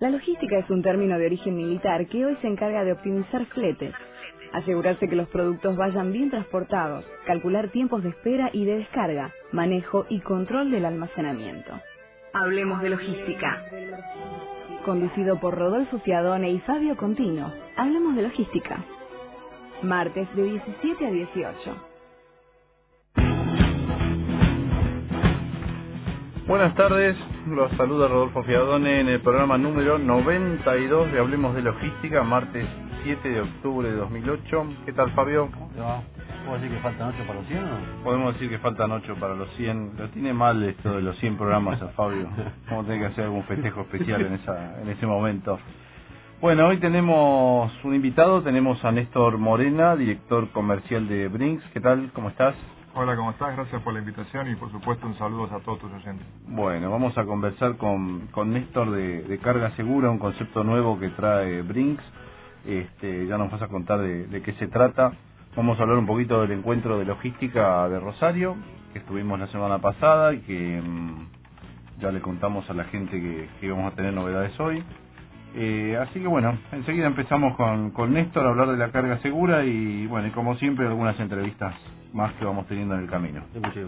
La logística es un término de origen militar que hoy se encarga de optimizar fletes, asegurarse que los productos vayan bien transportados, calcular tiempos de espera y de descarga, manejo y control del almacenamiento. Hablemos de logística. Conducido por Rodolfo Fiadone y Fabio Contino, hablemos de logística. Martes de 17 a 18. Buenas tardes, los saluda Rodolfo Fiadone en el programa número 92 de Hablemos de Logística, martes 7 de octubre de 2008. ¿Qué tal, Fabio? ¿Cómo te va? ¿Puedo decir que faltan 8 para los 100 o? Podemos decir que faltan 8 para los 100. Lo tiene mal esto de los 100 programas a Fabio. Vamos a tener que hacer algún festejo especial en ese momento. Bueno, hoy tenemos un invitado, tenemos a Néstor Morena, director comercial de Brinks. ¿Qué tal? ¿Cómo estás? Hola, ¿cómo estás? Gracias por la invitación y por supuesto un saludo a todos tus oyentes. Bueno, vamos a conversar con Néstor de carga segura, un concepto nuevo que trae Brinks. Ya nos vas a contar de qué se trata. Vamos a hablar un poquito del encuentro de logística de Rosario, que estuvimos la semana pasada y que ya le contamos a la gente que íbamos a tener novedades hoy. Así que bueno, enseguida empezamos con Néstor a hablar de la carga segura y bueno, y como siempre algunas entrevistas más que vamos teniendo en el camino.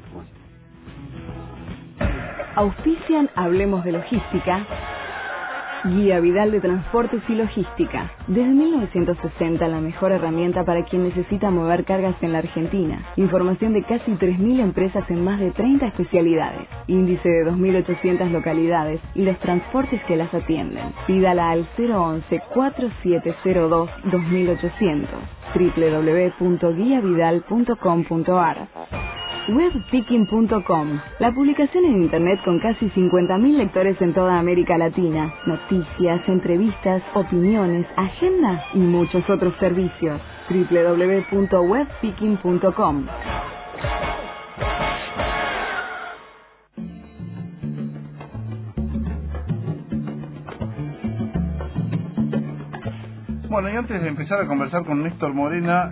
Auspician Hablemos de Logística. Guía Vidal de Transportes y Logística. Desde 1960 la mejor herramienta para quien necesita mover cargas en la Argentina. Información de casi 3.000 empresas en más de 30 especialidades. Índice de 2.800 localidades y los transportes que las atienden. Pídala al 011-4702-2800. www.guiavidal.com.ar. Webpicking.com, la publicación en internet con casi 50.000 lectores en toda América Latina. Noticias, entrevistas, opiniones, agenda y muchos otros servicios. www.webpicking.com. Bueno, y antes de empezar a conversar con Néstor Morena,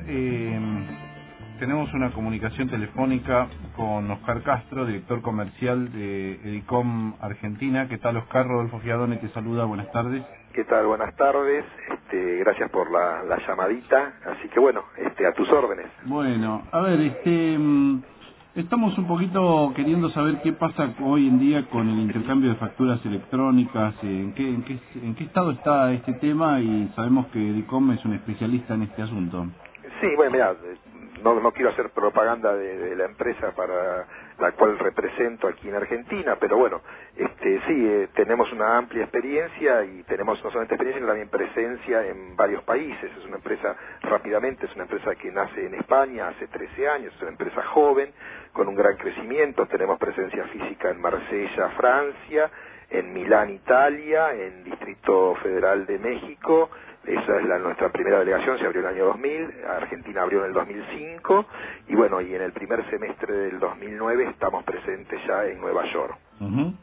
tenemos una comunicación telefónica con Oscar Castro, director comercial de Edicom Argentina. ¿Qué tal, Oscar? Rodolfo Fiadone te saluda, buenas tardes. ¿Qué tal? Buenas tardes, gracias por la llamadita, así que bueno, a tus órdenes. Bueno, a ver, estamos un poquito queriendo saber qué pasa hoy en día con el intercambio de facturas electrónicas, en qué estado está este tema, y sabemos que Edicom es un especialista en este asunto. Sí, bueno, mira, no quiero hacer propaganda de la empresa para la cual represento aquí en Argentina, pero bueno, sí, tenemos una amplia experiencia y tenemos no solamente experiencia, sino también presencia en varios países. Es una empresa, rápidamente, es una empresa que nace en España hace 13 años, es una empresa joven, con un gran crecimiento. Tenemos presencia física en Marsella, Francia, en Milán, Italia, en Distrito Federal de México. Esa es nuestra primera delegación, se abrió en el año 2000, Argentina abrió en el 2005, y bueno, y en el primer semestre del 2009 estamos presentes ya en Nueva York. Uh-huh.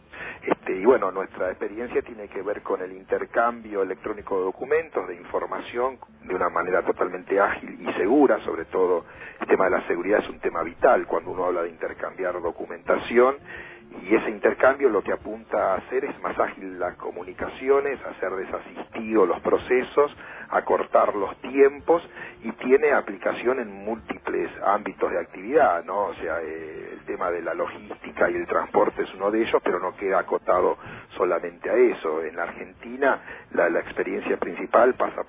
Y bueno, nuestra experiencia tiene que ver con el intercambio electrónico de documentos, de información, de una manera totalmente ágil y segura. Sobre todo el tema de la seguridad es un tema vital cuando uno habla de intercambiar documentación, y ese intercambio lo que apunta a hacer es más ágil las comunicaciones, hacer desasistido los procesos, acortar los tiempos, y tiene aplicación en múltiples ámbitos de actividad, ¿no? O sea, el tema de la logística y el transporte es uno de ellos, pero no queda acotado solamente a eso. En la Argentina la experiencia principal pasa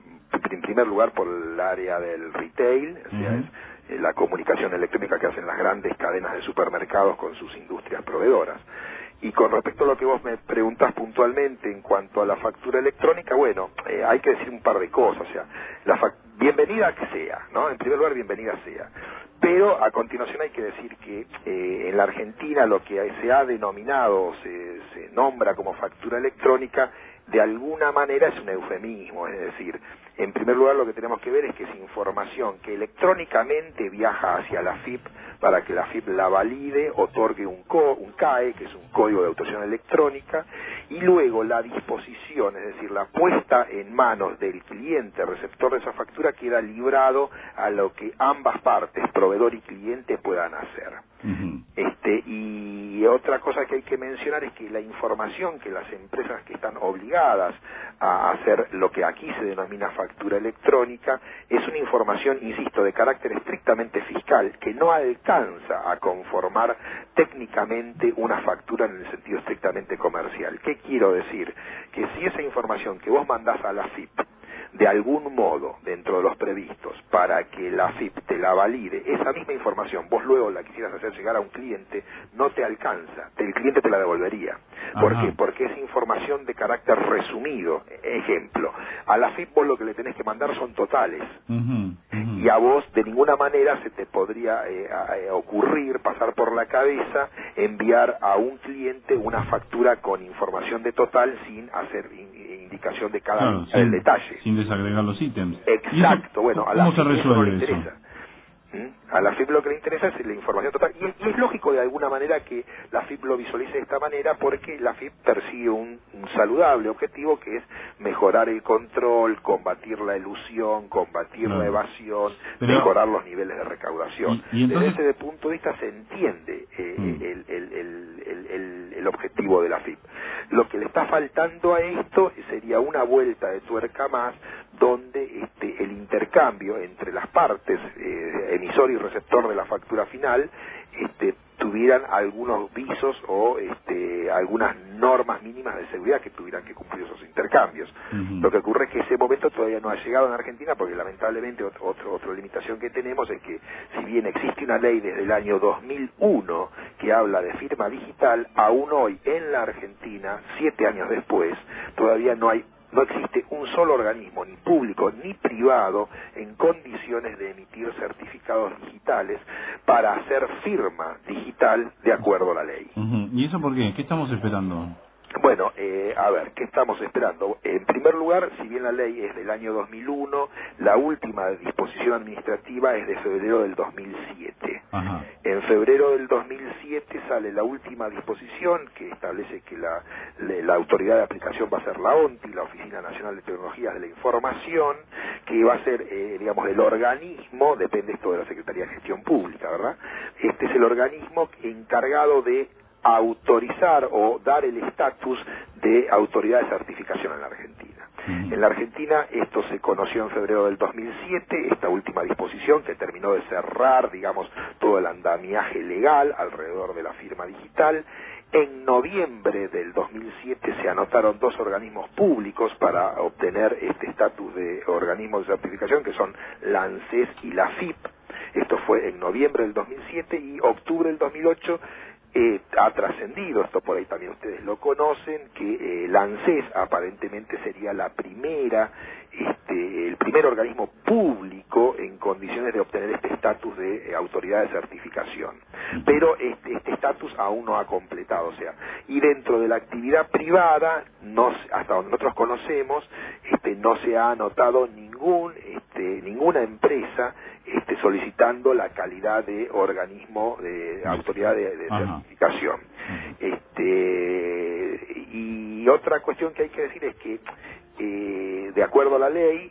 en primer lugar por el área del retail, o sea, es la comunicación electrónica que hacen las grandes cadenas de supermercados con sus industrias proveedoras. Y con respecto a lo que vos me preguntás puntualmente en cuanto a la factura electrónica, bueno, hay que decir un par de cosas. O sea, bienvenida que sea, ¿no? En primer lugar, bienvenida sea. Pero a continuación hay que decir que en la Argentina lo que se ha denominado, se nombra como factura electrónica, de alguna manera es un eufemismo. Es decir, en primer lugar lo que tenemos que ver es que es información que electrónicamente viaja hacia la FIP para que la FIP la valide, otorgue un CAE, que es un código de autorización electrónica, y luego la disposición, es decir, la puesta en manos del cliente receptor de esa factura, queda librado a lo que ambas partes, proveedor y cliente, puedan hacer. Uh-huh. Y Y otra cosa que hay que mencionar es que la información que las empresas que están obligadas a hacer lo que aquí se denomina factura electrónica es una información, insisto, de carácter estrictamente fiscal, que no alcanza a conformar técnicamente una factura en el sentido estrictamente comercial. ¿Qué quiero decir? Que si esa información que vos mandás a la AFIP de algún modo, dentro de los previstos, para que la AFIP te la valide, esa misma información, vos luego la quisieras hacer llegar a un cliente, no te alcanza, el cliente te la devolvería. ¿Por qué? Porque es información de carácter resumido. Ejemplo, a la AFIP vos lo que le tenés que mandar son totales, y a vos de ninguna manera se te podría ocurrir, pasar por la cabeza, enviar a un cliente una factura con información de total sin hacer indicación de cada del detalle. Sin desagregar los ítems. Exacto, bueno, a la ¿cómo se FIP resuelve no le interesa. A la FIP lo que le interesa es la información total. Y es lógico de alguna manera que la FIP lo visualice de esta manera, porque la FIP persigue un saludable objetivo, que es mejorar el control, combatir la elusión, combatir la evasión, mejorar los niveles de recaudación. Y entonces, desde ese punto de vista se entiende el objetivo de la FIP. Lo que le está faltando a esto sería una vuelta de tuerca más, donde el intercambio entre las partes, emisor y receptor de la factura final, tuvieran algunos visos o algunas normas mínimas de seguridad que tuvieran que cumplir esos intercambios. Lo que ocurre es que ese momento todavía no ha llegado en Argentina, porque lamentablemente otra limitación que tenemos es que, si bien existe una ley desde el año 2001 que habla de firma digital, aún hoy en la Argentina, 7 años después, todavía no existe un solo organismo, ni público ni privado, en condiciones de emitir certificados digitales para hacer firma digital de acuerdo a la ley. ¿Y eso por qué? ¿Qué estamos esperando? Bueno, a ver, ¿qué estamos esperando? En primer lugar, si bien la ley es del año 2001, la última disposición administrativa es de febrero del 2007. En febrero del 2007 sale la última disposición, que establece que la autoridad de aplicación va a ser la ONTI, la Oficina Nacional de Tecnologías de la Información, que va a ser, digamos, el organismo, depende esto de la Secretaría de Gestión Pública, ¿verdad? Este es el organismo encargado de autorizar o dar el estatus de autoridad de certificación en la Argentina. En la Argentina esto se conoció en febrero del 2007, esta última disposición que terminó de cerrar, digamos, todo el andamiaje legal alrededor de la firma digital. En noviembre del 2007 se anotaron 2 organismos públicos para obtener este estatus de organismo de certificación, que son la ANSES y la FIP. Esto fue en noviembre del 2007, y octubre del 2008 ha trascendido, esto por ahí también ustedes lo conocen, que la ANSES aparentemente sería la primera, el primer organismo público en condiciones de obtener este estatus de autoridad de certificación. Pero este estatus aún no ha completado, o sea, y dentro de la actividad privada, hasta donde nosotros conocemos, no se ha anotado ninguna empresa solicitando la calidad de organismo de autoridad de certificación. Y otra cuestión que hay que decir es que, de acuerdo a la ley,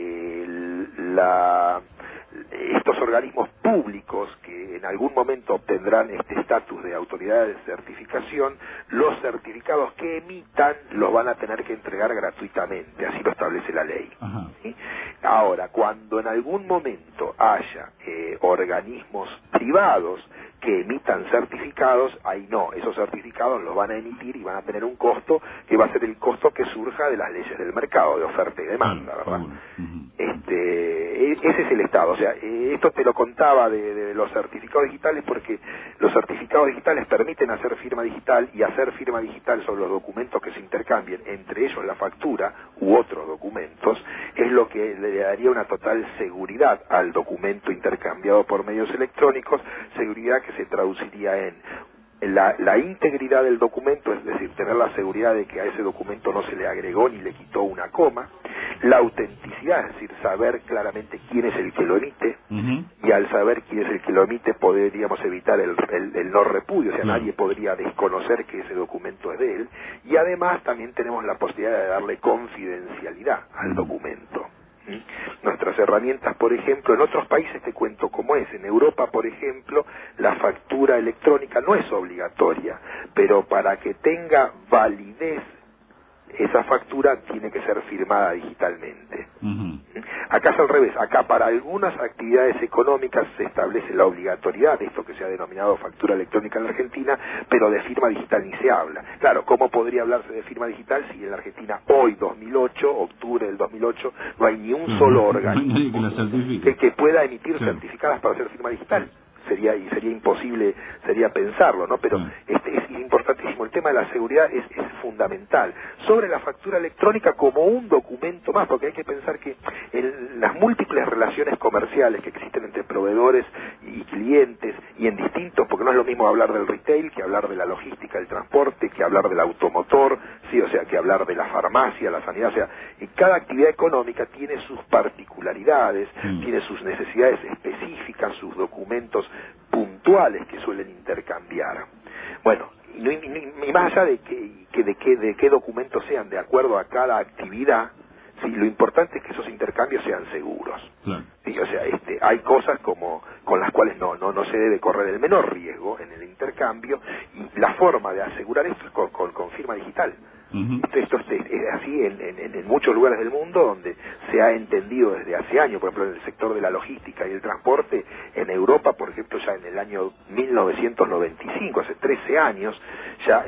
estos organismos públicos que en algún momento obtendrán este estatus de autoridad de certificación, los certificados que emitan los van a tener que entregar gratuitamente, así lo establece la ley. ¿Sí? Ahora, cuando en algún momento haya organismos privados que emitan certificados, ahí no, esos certificados los van a emitir y van a tener un costo que va a ser el costo que surja de las leyes del mercado, de oferta y demanda, ¿verdad? Ese es el estado, o sea, esto te lo contaba de los certificados digitales, porque los certificados digitales permiten hacer firma digital, y hacer firma digital sobre los documentos que se intercambien, entre ellos la factura u otros documentos, es lo que le daría una total seguridad al documento intercambiado por medios electrónicos, seguridad que se traduciría en la integridad del documento, es decir, tener la seguridad de que a ese documento no se le agregó ni le quitó una coma, la autenticidad, es decir, saber claramente quién es el que lo emite, y al saber quién es el que lo emite podríamos evitar el no repudio, o sea, nadie podría desconocer que ese documento es de él, y además también tenemos la posibilidad de darle confidencialidad al documento. Nuestras herramientas, por ejemplo, en otros países te cuento cómo es. En Europa, por ejemplo, la factura electrónica no es obligatoria, pero para que tenga validez esa factura tiene que ser firmada digitalmente. Acá es al revés. Acá para algunas actividades económicas se establece la obligatoriedad de esto que se ha denominado factura electrónica en la Argentina, pero de firma digital ni se habla. Claro, ¿cómo podría hablarse de firma digital si en la Argentina hoy, 2008, octubre del 2008, no hay ni un solo organismo que pueda emitir certificadas para hacer firma digital? Sería imposible, sería pensarlo, ¿no? Pero es importantísimo. El tema de la seguridad es fundamental. Sobre la factura electrónica como un documento más, porque hay que pensar que en las múltiples relaciones comerciales que existen entre proveedores y clientes, y en distintos, porque no es lo mismo hablar del retail que hablar de la logística, del transporte, que hablar del automotor, sí, o sea, que hablar de la farmacia, la sanidad, o sea, cada actividad económica tiene sus particularidades, tiene sus necesidades específicas, sus documentos puntuales que suelen intercambiar. Bueno, y más allá de qué documentos sean de acuerdo a cada actividad, sí, lo importante es que esos intercambios sean seguros. Sí, o sea, hay cosas con las cuales no se debe correr el menor riesgo en el intercambio, y la forma de asegurar esto es con firma digital. Esto es así en muchos lugares del mundo donde se ha entendido desde hace años. Por ejemplo, en el sector de la logística y el transporte, en Europa, por ejemplo, ya en el año 1995, hace 13 años, ya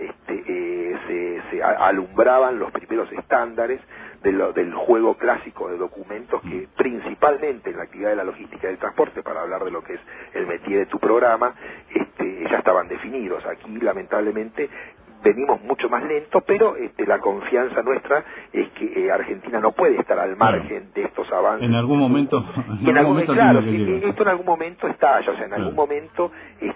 se alumbraban los primeros estándares del juego clásico de documentos que principalmente en la actividad de la logística y del transporte, para hablar de lo que es el métier de tu programa, ya estaban definidos. Aquí, lamentablemente, venimos mucho más lento, pero la confianza nuestra es que Argentina no puede estar al margen de estos avances. En algún momento, claro, esto en algún momento estalla, o sea, en algún momento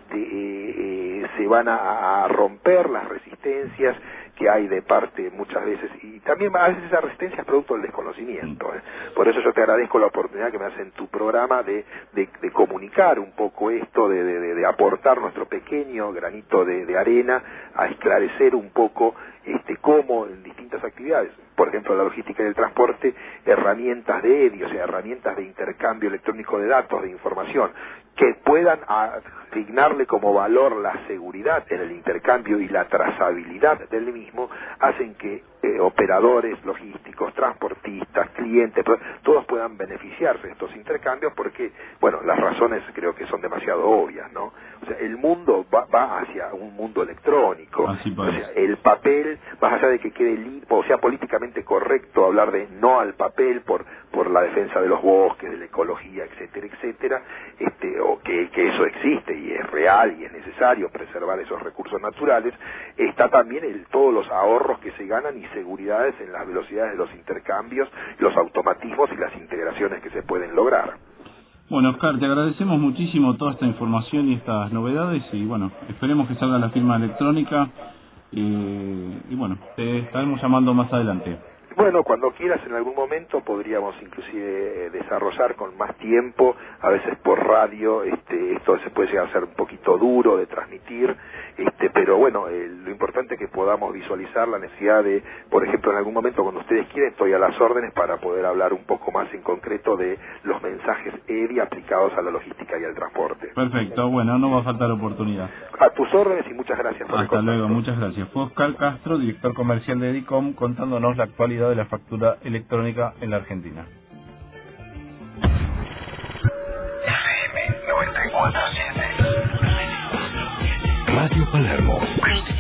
se van a romper las resistencias que hay de parte muchas veces, y también a veces esa resistencia es producto del desconocimiento. Por eso yo te agradezco la oportunidad que me hace en tu programa de comunicar un poco esto, de aportar nuestro pequeño granito de arena a esclarecer un poco cómo en distintas actividades, por ejemplo la logística y el transporte, herramientas de EDI, o sea, herramientas de intercambio electrónico de datos, de información, que puedan asignarle como valor la seguridad en el intercambio y la trazabilidad del mismo, hacen que operadores logísticos, transportistas, clientes, todos puedan beneficiarse de estos intercambios, porque, bueno, las razones creo que son demasiado obvias, ¿no? O sea, el mundo va hacia un mundo electrónico. O sea, el papel, más allá de que quede o sea políticamente correcto hablar de no al papel por la defensa de los bosques, de la ecología, etcétera, etcétera, o que eso existe y es real y es necesario preservar esos recursos naturales, está también todos los ahorros que se ganan y seguridades en las velocidades de los intercambios, los automatismos y las integraciones que se pueden lograr. Bueno, Oscar, te agradecemos muchísimo toda esta información y estas novedades, y bueno, esperemos que salga la firma electrónica, y bueno, te estaremos llamando más adelante. Bueno, cuando quieras, en algún momento podríamos inclusive desarrollar con más tiempo, a veces por radio, esto se puede llegar a ser un poquito duro de transmitir, pero bueno, lo importante es que podamos visualizar la necesidad de, por ejemplo, en algún momento cuando ustedes quieren, estoy a las órdenes para poder hablar un poco más en concreto de los mensajes EDI aplicados a la logística y al transporte. Perfecto, bueno, no va a faltar oportunidad. A tus órdenes y muchas gracias por el contacto. Hasta luego, muchas gracias. Fue Oscar Castro, director comercial de EDICOM, contándonos la actualidad de la factura electrónica en la Argentina. FM 94.7 Radio Palermo.